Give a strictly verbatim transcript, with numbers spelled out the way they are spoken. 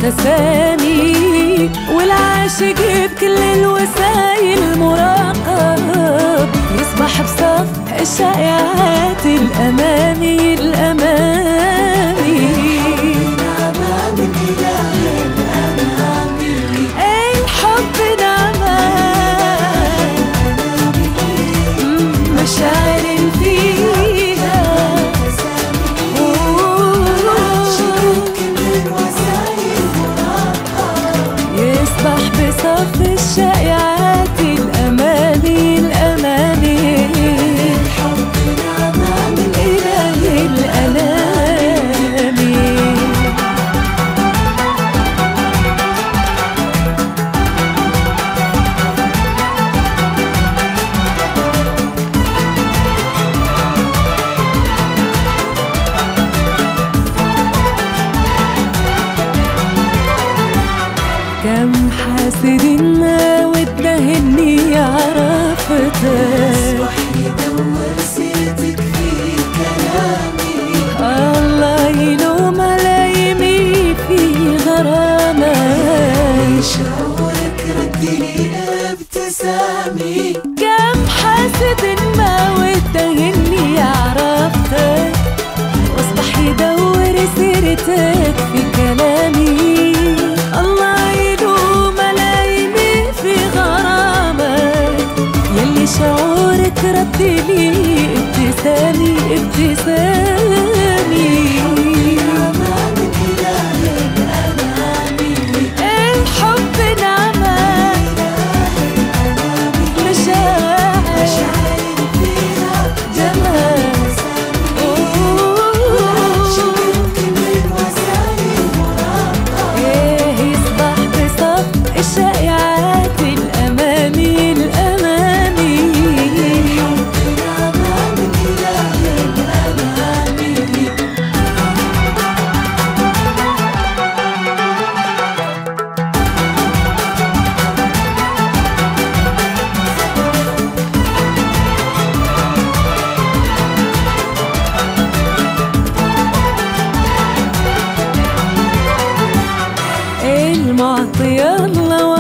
الأسامي، والعاشق بكل الوسائل مراقب، يصبح بصف الشائعات الأماني الأماني. الحب نعمان مشاعر فيها يصبح بصف الشائعات الأماني الأماني. الحب نعمان إله الأنامي. كم حاسد ما وده اني عرفتك، يصبح يدور سيرتك في كلامي. الله يلوم لايمي في غرامك، شعورك ردلي ابتسامي. كم حاسد ما وده اني عرفتك، واصبح يدور سيرتك في كلامي. شعورك ردلي ابتسامي ابتسامي. الحب نعمان مشاعر جمال ايه يصبح بصف الشائعات الأماني الأماني. المعطي الله